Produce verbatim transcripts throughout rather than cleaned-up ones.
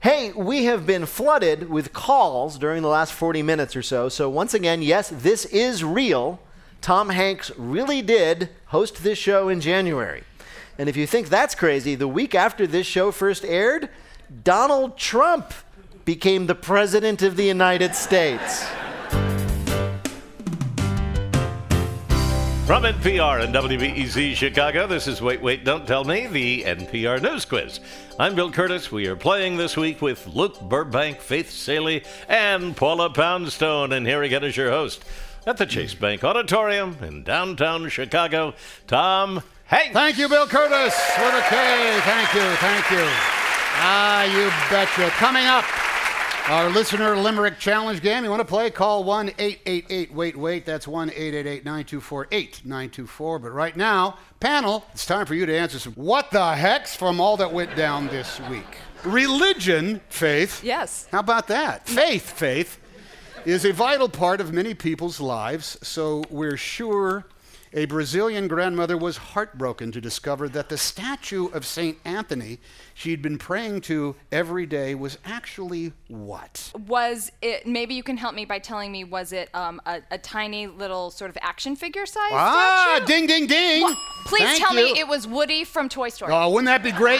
Hey, we have been flooded with calls during the last forty minutes or so. So once again, yes, this is real. Tom Hanks really did host this show in January. And if you think that's crazy, the week after this show first aired, Donald Trump became the President of the United States. From N P R and W B E Z Chicago, this is Wait, Wait, Don't Tell Me, the N P R News Quiz. I'm Bill Curtis. We are playing this week with Luke Burbank, Faith Saley, and Paula Poundstone. And here again is your host at the Chase Bank Auditorium in downtown Chicago, Tom Hanks. Thank you, Bill Curtis, with a K. Thank you, thank you. Ah, you betcha. Coming up, our listener limerick challenge game. You want to play? Call one eight eight eight wait wait. That's one eight eight eight nine two four eight nine two four. But right now, panel, it's time for you to answer some what the heck's from all that went down this week. Religion, Faith. Yes. How about that? Faith, Faith, is a vital part of many people's lives, so we're sure a Brazilian grandmother was heartbroken to discover that the statue of Saint Anthony she'd been praying to every day was actually what? Was it, maybe you can help me by telling me, was it um, a, a tiny little sort of action figure size Ah, statue? ding, ding, ding. What? Please Thank tell you. me it was Woody from Toy Story. Oh, wouldn't that be great?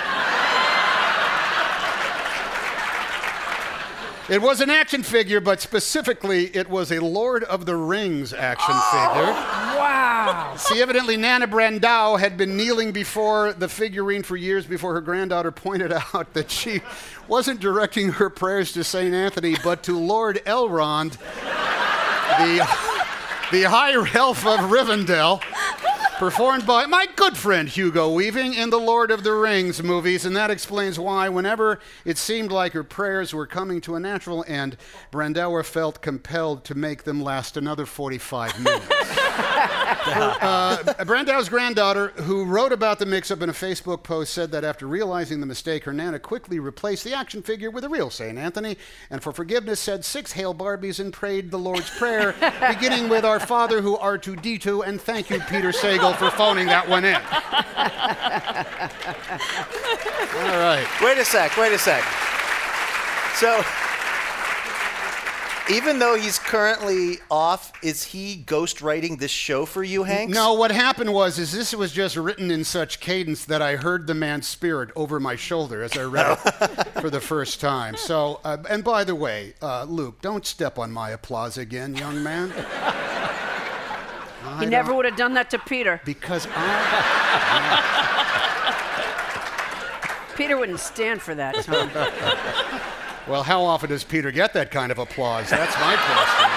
It was an action figure, but specifically it was a Lord of the Rings action Oh, figure. Wow. See, evidently Nana Brandao had been kneeling before the figurine for years before her granddaughter pointed out that she wasn't directing her prayers to Saint Anthony, but to Lord Elrond, the, the High Elf of Rivendell, performed by my good friend Hugo Weaving in the Lord of the Rings movies, and that explains why whenever it seemed like her prayers were coming to a natural end, Brandauer felt compelled to make them last another forty-five minutes. uh, Brandauer's granddaughter, who wrote about the mix-up in a Facebook post, said that after realizing the mistake, her Nana quickly replaced the action figure with a real Saint Anthony, and for forgiveness said six Hail Barbies and prayed the Lord's Prayer, beginning with Our Father who R two D two, and thank you, Peter Sagal, for phoning that one in. All right. Wait a sec, wait a sec. So, even though he's currently off, is he ghostwriting this show for you, Hanks? No, what happened was is this was just written in such cadence that I heard the man's spirit over my shoulder as I read it for the first time. So, uh, and by the way, uh, Luke, don't step on my applause again, young man. He I never don't- would have done that to Peter. Because I... Peter wouldn't stand for that, Tom. Well, how often does Peter get that kind of applause? That's my question.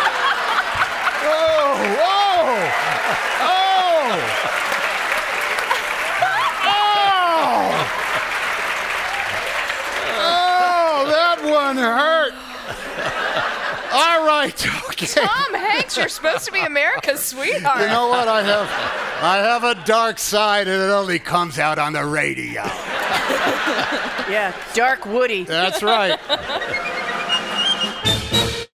Oh, oh, oh, oh, oh, that one hurt. All right, okay. Tom Hanks, you're supposed to be America's sweetheart. You know what? I have, I have a dark side, and it only comes out on the radio. Yeah, Dark Woody. That's right.